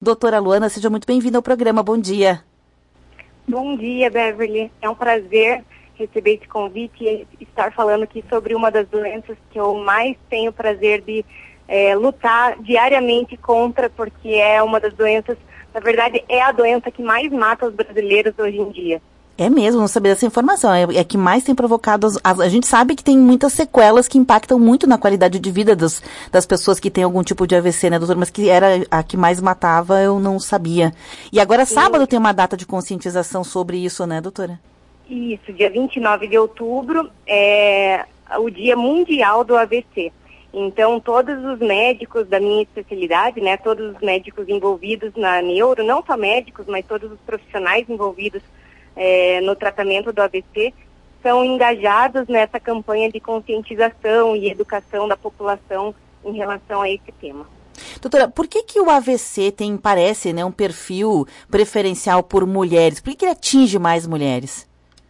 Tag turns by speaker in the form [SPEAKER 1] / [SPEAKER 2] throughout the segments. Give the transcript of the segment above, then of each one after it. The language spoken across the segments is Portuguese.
[SPEAKER 1] Doutora Luana, seja muito bem-vinda ao programa. Bom dia.
[SPEAKER 2] Bom dia, Beverly. É um prazer receber esse convite e estar falando aqui sobre uma das doenças que eu mais tenho o prazer de lutar diariamente contra, porque é uma das doenças, na verdade, é a doença que mais mata os brasileiros hoje em dia.
[SPEAKER 1] É mesmo, não sabia dessa informação. É que mais tem provocado. A gente sabe que tem muitas sequelas que impactam muito na qualidade de vida das pessoas que têm algum tipo de AVC, né, doutora? Mas que era a que mais matava, eu não sabia. E agora, sábado, tem uma data de conscientização sobre isso, né, doutora?
[SPEAKER 2] Isso, dia 29 de outubro é o Dia Mundial do AVC. Então, todos os médicos da minha especialidade, né, todos os médicos envolvidos na neuro, não só médicos, mas todos os profissionais envolvidos no tratamento do AVC, são engajados nessa campanha de conscientização e educação da população em relação a esse tema.
[SPEAKER 1] Doutora, por que o AVC parece, né, um perfil preferencial por mulheres? Por que ele atinge mais mulheres?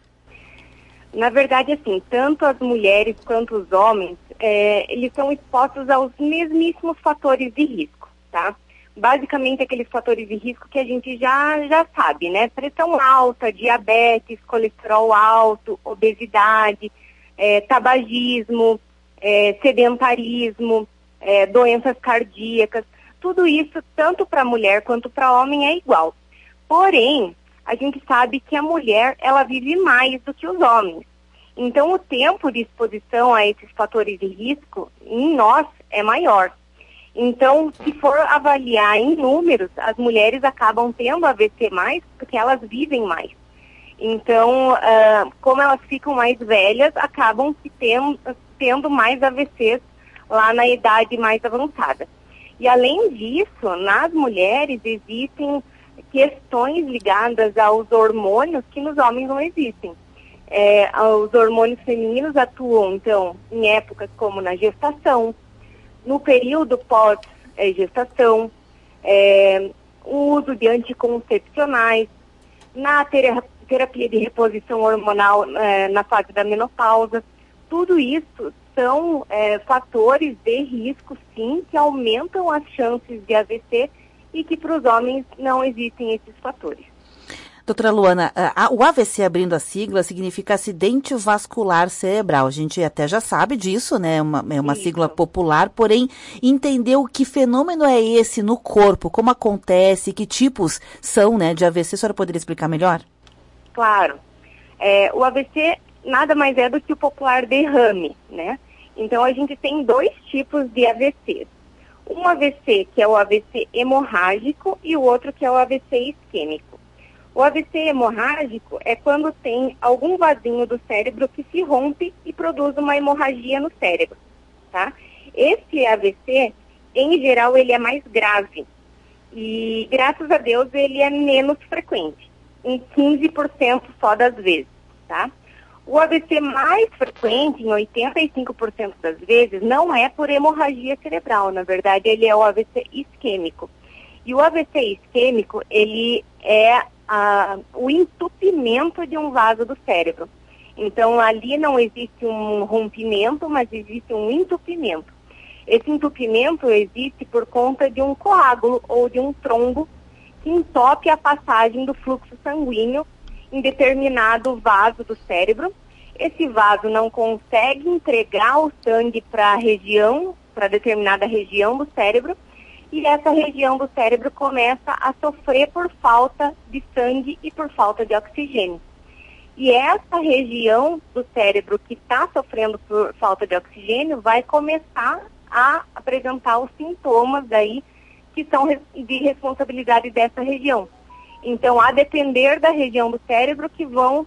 [SPEAKER 2] Na verdade, assim, tanto as mulheres quanto os homens, eles são expostos aos mesmíssimos fatores de risco, tá? Basicamente, aqueles fatores de risco que a gente já sabe, né? Pressão alta, diabetes, colesterol alto, obesidade, tabagismo, sedentarismo, doenças cardíacas. Tudo isso, tanto para mulher quanto para homem, é igual. Porém, a gente sabe que a mulher, ela vive mais do que os homens. Então, o tempo de exposição a esses fatores de risco, em nós, é maior. Então, se for avaliar em números, as mulheres acabam tendo AVC mais porque elas vivem mais. Então, como elas ficam mais velhas, acabam tendo mais AVCs lá na idade mais avançada. E, além disso, nas mulheres existem questões ligadas aos hormônios que nos homens não existem. Os hormônios femininos atuam, então, em épocas como na gestação, no período pós-gestação, o uso de anticoncepcionais, na terapia de reposição hormonal na fase da menopausa. Tudo isso são fatores de risco, sim, que aumentam as chances de AVC e que para os homens não existem esses fatores.
[SPEAKER 1] Doutora Luana, o AVC, abrindo a sigla, significa acidente vascular cerebral. A gente até já sabe disso, né? É uma sigla popular, porém, entender o que fenômeno é esse no corpo, como acontece, que tipos são, né, de AVC, a senhora poderia explicar melhor?
[SPEAKER 2] Claro. O AVC nada mais é do que o popular derrame, né? Então, a gente tem dois tipos de AVCs. Um AVC que é o AVC hemorrágico e o outro que é o AVC isquêmico. O AVC hemorrágico é quando tem algum vasinho do cérebro que se rompe e produz uma hemorragia no cérebro, tá? Esse AVC, em geral, ele é mais grave e, graças a Deus, ele é menos frequente, em 15% só das vezes, tá? O AVC mais frequente, em 85% das vezes, não é por hemorragia cerebral, na verdade, ele é o AVC isquêmico. E o AVC isquêmico, ele é o entupimento de um vaso do cérebro. Então, ali não existe um rompimento, mas existe um entupimento. Esse entupimento existe por conta de um coágulo ou de um trombo que entope a passagem do fluxo sanguíneo em determinado vaso do cérebro. Esse vaso não consegue entregar o sangue para determinada região do cérebro, e essa região do cérebro começa a sofrer por falta de sangue e por falta de oxigênio. E essa região do cérebro que está sofrendo por falta de oxigênio vai começar a apresentar os sintomas daí que são de responsabilidade dessa região. Então, a depender da região do cérebro que vão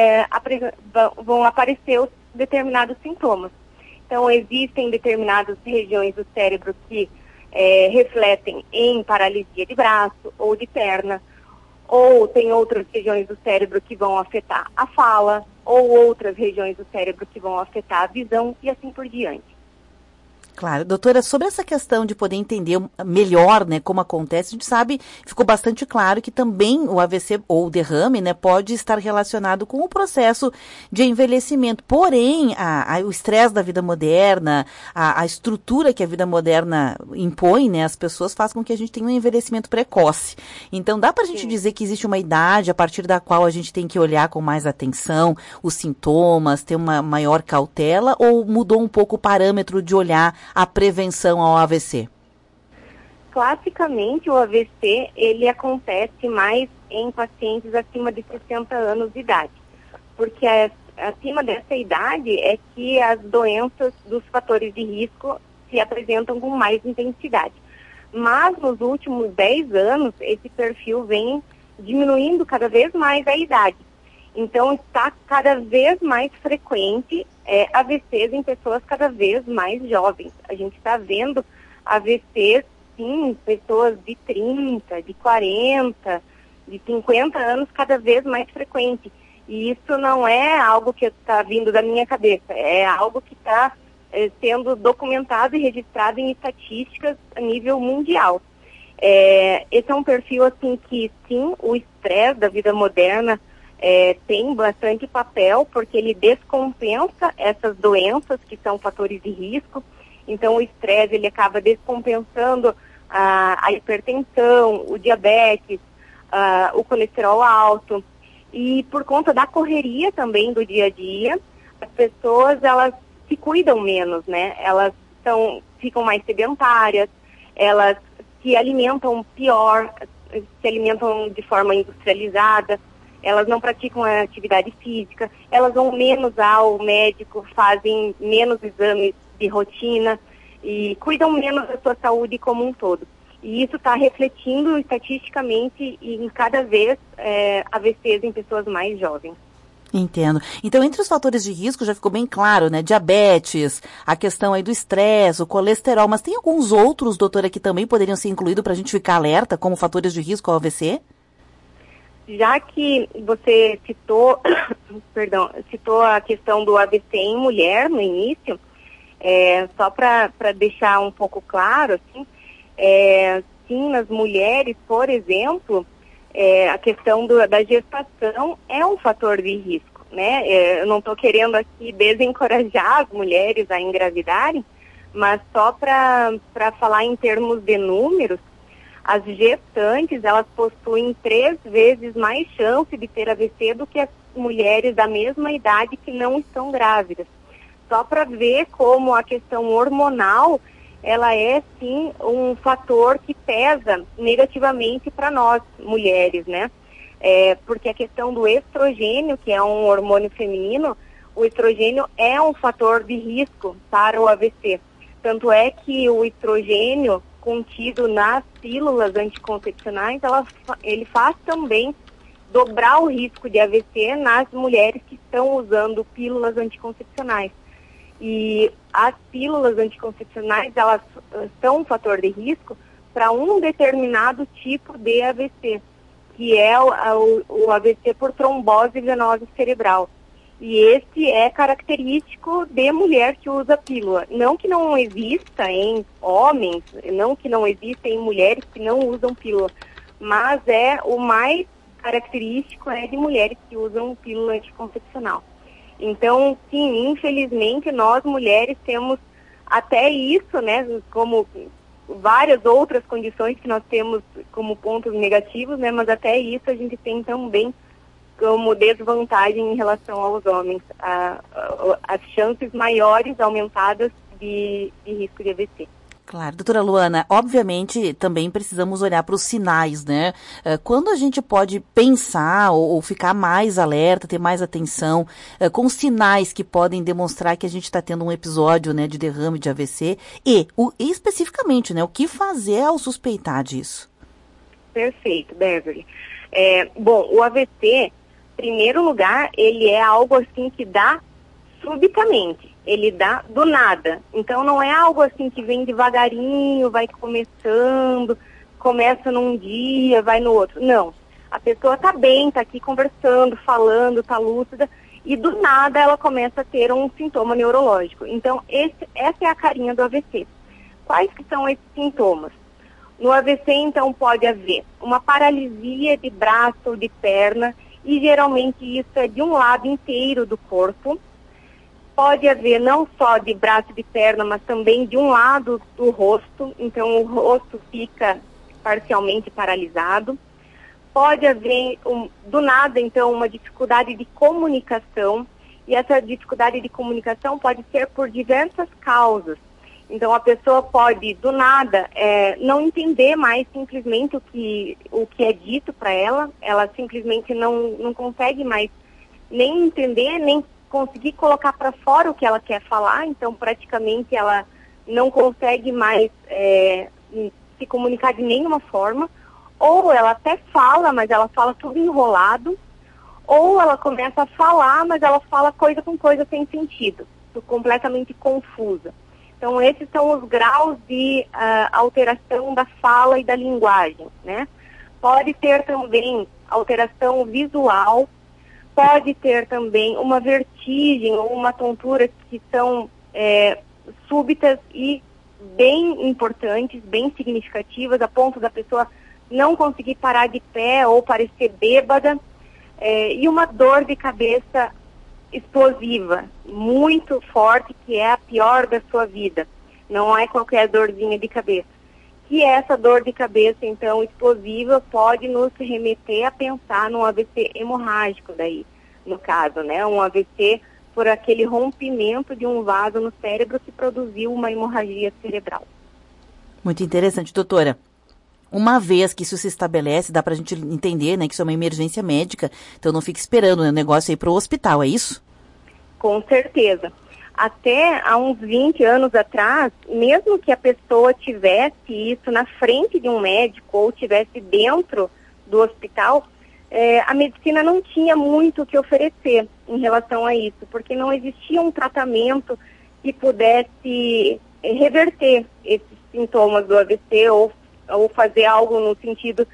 [SPEAKER 2] aparecer os determinados sintomas. Então, existem determinadas regiões do cérebro que refletem em paralisia de braço ou de perna, ou tem outras regiões do cérebro que vão afetar a fala, ou outras regiões do cérebro que vão afetar a visão e assim por diante.
[SPEAKER 1] Claro, doutora, sobre essa questão de poder entender melhor, né, como acontece, a gente sabe, ficou bastante claro que também o AVC ou o derrame, né, pode estar relacionado com o processo de envelhecimento. Porém, o estresse da vida moderna, a estrutura que a vida moderna impõe, né, às pessoas faz com que a gente tenha um envelhecimento precoce. Então, dá pra gente dizer que existe uma idade a partir da qual a gente tem que olhar com mais atenção os sintomas, ter uma maior cautela, ou mudou um pouco o parâmetro de olhar a prevenção ao AVC?
[SPEAKER 2] Classicamente, o AVC, ele acontece mais em pacientes acima de 60 anos de idade, porque acima dessa idade é que as doenças dos fatores de risco se apresentam com mais intensidade. Mas nos últimos 10 anos, esse perfil vem diminuindo cada vez mais a idade. Então, está cada vez mais frequente AVCs em pessoas cada vez mais jovens. A gente está vendo AVCs, sim, em pessoas de 30, de 40, de 50 anos, cada vez mais frequente. E isso não é algo que está vindo da minha cabeça, é algo que está sendo documentado e registrado em estatísticas a nível mundial. Esse é um perfil, assim, que, sim, o estresse da vida moderna tem bastante papel, porque ele descompensa essas doenças que são fatores de risco. Então, o estresse, ele acaba descompensando a hipertensão, o diabetes, o colesterol alto. E por conta da correria também do dia a dia, as pessoas, elas se cuidam menos, né? Elas ficam mais sedentárias, elas se alimentam pior, se alimentam de forma industrializada, elas não praticam a atividade física, elas vão menos ao médico, fazem menos exames de rotina e cuidam menos da sua saúde como um todo. E isso está refletindo estatisticamente em cada vez AVCs em pessoas mais jovens.
[SPEAKER 1] Entendo. Então, entre os fatores de risco, já ficou bem claro, né? Diabetes, a questão aí do estresse, o colesterol, mas tem alguns outros, doutora, que também poderiam ser incluídos para a gente ficar alerta como fatores de risco ao AVC?
[SPEAKER 2] Já que você citou, citou a questão do AVC em mulher no início, só para deixar um pouco claro, assim, sim, nas mulheres, por exemplo, a questão da gestação é um fator de risco, né? Eu não estou querendo aqui desencorajar as mulheres a engravidarem, mas só para falar em termos de números, as gestantes, elas possuem 3 vezes mais chance de ter AVC do que as mulheres da mesma idade que não estão grávidas. Só para ver como a questão hormonal, ela é, sim, um fator que pesa negativamente para nós, mulheres, né? Porque a questão do estrogênio, que é um hormônio feminino, o estrogênio é um fator de risco para o AVC. Tanto é que o estrogênio contido nas pílulas anticoncepcionais, ele faz também dobrar o risco de AVC nas mulheres que estão usando pílulas anticoncepcionais. E as pílulas anticoncepcionais, elas são um fator de risco para um determinado tipo de AVC, que é o AVC por trombose venosa cerebral. E esse é característico de mulher que usa pílula. Não que não exista em homens, não que não exista em mulheres que não usam pílula, mas o mais característico é de mulheres que usam pílula anticoncepcional. Então, sim, infelizmente, nós mulheres temos até isso, né, como várias outras condições que nós temos como pontos negativos, né, mas até isso a gente tem também como desvantagem em relação aos homens, as chances maiores aumentadas de risco de AVC.
[SPEAKER 1] Claro, doutora Luana, obviamente também precisamos olhar para os sinais, né? Quando a gente pode pensar ou ficar mais alerta, ter mais atenção com sinais que podem demonstrar que a gente está tendo um episódio, né, de derrame de AVC e especificamente, né, o que fazer ao suspeitar disso?
[SPEAKER 2] Perfeito, Beverly. Bom, o AVC, em primeiro lugar, ele é algo assim que dá subitamente. Ele dá do nada. Então não é algo assim que vem devagarinho, vai começando, começa num dia, vai no outro. Não. A pessoa está bem, está aqui conversando, falando, está lúcida, e do nada ela começa a ter um sintoma neurológico. Então essa é a carinha do AVC. Quais que são esses sintomas? No AVC, então, pode haver uma paralisia de braço ou de perna, e geralmente isso é de um lado inteiro do corpo. Pode haver não só de braço e de perna, mas também de um lado do rosto, então o rosto fica parcialmente paralisado. Pode haver, do nada, então, uma dificuldade de comunicação, e essa dificuldade de comunicação pode ser por diversas causas. Então, a pessoa pode, do nada, não entender mais simplesmente o que é dito para ela simplesmente não consegue mais nem entender, nem conseguir colocar para fora o que ela quer falar, então, praticamente, ela não consegue mais se comunicar de nenhuma forma, ou ela até fala, mas ela fala tudo enrolado, ou ela começa a falar, mas ela fala coisa com coisa sem sentido, completamente confusa. Então, esses são os graus de alteração da fala e da linguagem, né? Pode ter também alteração visual, pode ter também uma vertigem ou uma tontura que são súbitas e bem importantes, bem significativas, a ponto da pessoa não conseguir parar de pé ou parecer bêbada, e uma dor de cabeça explosiva, muito forte, que é a pior da sua vida. Não é qualquer dorzinha de cabeça. E essa dor de cabeça, então, explosiva, pode nos remeter a pensar num AVC hemorrágico daí, no caso, né? Um AVC por aquele rompimento de um vaso no cérebro que produziu uma hemorragia cerebral.
[SPEAKER 1] Muito interessante, doutora. Uma vez que isso se estabelece, dá para a gente entender, né, que isso é uma emergência médica, então não fique esperando, né, o negócio aí para o hospital, é isso?
[SPEAKER 2] Com certeza. Até há uns 20 anos atrás, mesmo que a pessoa tivesse isso na frente de um médico ou tivesse dentro do hospital, a medicina não tinha muito o que oferecer em relação a isso, porque não existia um tratamento que pudesse reverter esses sintomas do AVC ou fazer algo no sentido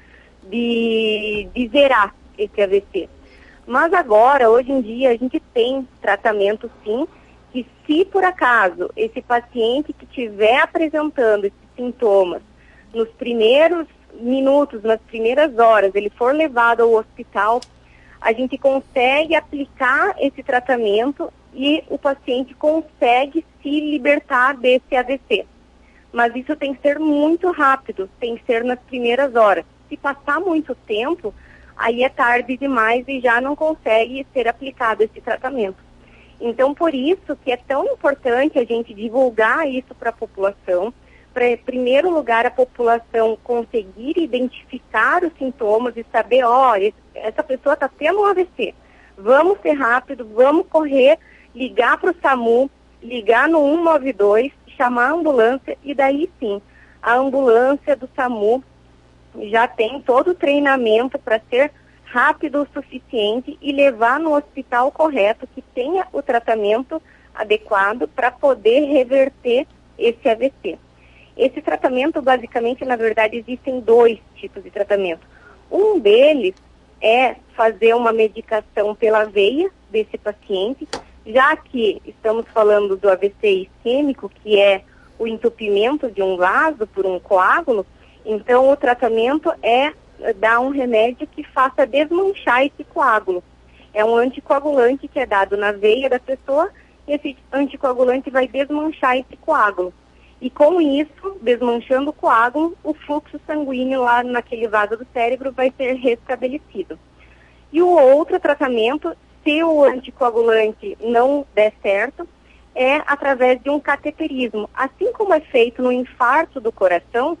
[SPEAKER 2] de zerar esse AVC. Mas agora, hoje em dia, a gente tem tratamento sim, que se por acaso esse paciente que estiver apresentando esses sintomas nos primeiros minutos, nas primeiras horas, ele for levado ao hospital, a gente consegue aplicar esse tratamento e o paciente consegue se libertar desse AVC. Mas isso tem que ser muito rápido, tem que ser nas primeiras horas. Se passar muito tempo, aí é tarde demais e já não consegue ser aplicado esse tratamento. Então, por isso que é tão importante a gente divulgar isso para a população, para, em primeiro lugar, a população conseguir identificar os sintomas e saber, essa pessoa está tendo um AVC. Vamos ser rápido, vamos correr, ligar para o SAMU, ligar no 192, chamar a ambulância, e daí sim, a ambulância do SAMU já tem todo o treinamento para ser rápido o suficiente e levar no hospital correto, que tenha o tratamento adequado para poder reverter esse AVC. Esse tratamento, basicamente, na verdade, existem 2 tipos de tratamento. Um deles é fazer uma medicação pela veia desse paciente, já que estamos falando do AVC isquêmico, que é o entupimento de um vaso por um coágulo, então o tratamento é dar um remédio que faça desmanchar esse coágulo. É um anticoagulante que é dado na veia da pessoa, e esse anticoagulante vai desmanchar esse coágulo. E com isso, desmanchando o coágulo, o fluxo sanguíneo lá naquele vaso do cérebro vai ser restabelecido. E o outro tratamento, se o anticoagulante não der certo, é através de um cateterismo. Assim como é feito no infarto do coração,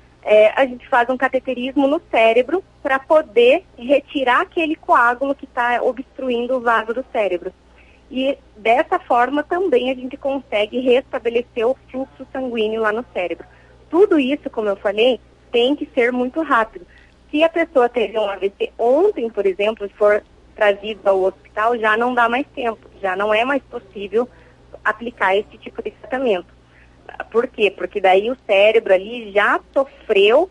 [SPEAKER 2] a gente faz um cateterismo no cérebro para poder retirar aquele coágulo que está obstruindo o vaso do cérebro. E dessa forma também a gente consegue restabelecer o fluxo sanguíneo lá no cérebro. Tudo isso, como eu falei, tem que ser muito rápido. Se a pessoa teve um AVC ontem, por exemplo, for trazido ao hospital, já não dá mais tempo, já não é mais possível aplicar esse tipo de tratamento. Por quê? Porque daí o cérebro ali já sofreu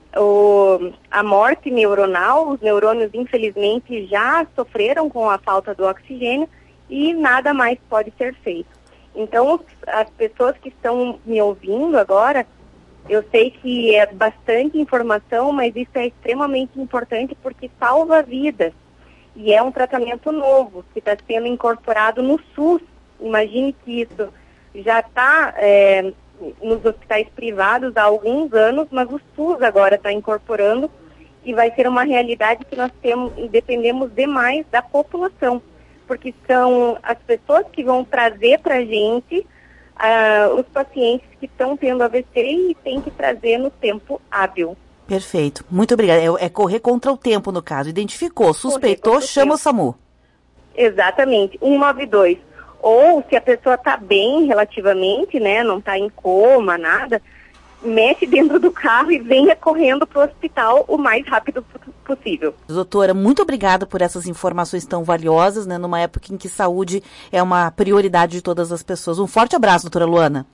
[SPEAKER 2] a morte neuronal, os neurônios infelizmente já sofreram com a falta do oxigênio e nada mais pode ser feito. Então, as pessoas que estão me ouvindo agora, eu sei que é bastante informação, mas isso é extremamente importante porque salva vidas. E é um tratamento novo que está sendo incorporado no SUS. Imagine que isso já está nos hospitais privados há alguns anos, mas o SUS agora está incorporando e vai ser uma realidade que nós dependemos demais da população, porque são as pessoas que vão trazer para a gente os pacientes que estão tendo AVC e tem que trazer no tempo hábil.
[SPEAKER 1] Perfeito. Muito obrigada. É correr contra o tempo, no caso. Identificou, suspeitou, chama o SAMU.
[SPEAKER 2] Exatamente. 192. Ou, se a pessoa está bem relativamente, né, não está em coma, nada, mete dentro do carro e venha correndo para o hospital o mais rápido possível.
[SPEAKER 1] Doutora, muito obrigada por essas informações tão valiosas, né, numa época em que saúde é uma prioridade de todas as pessoas. Um forte abraço, doutora Luana.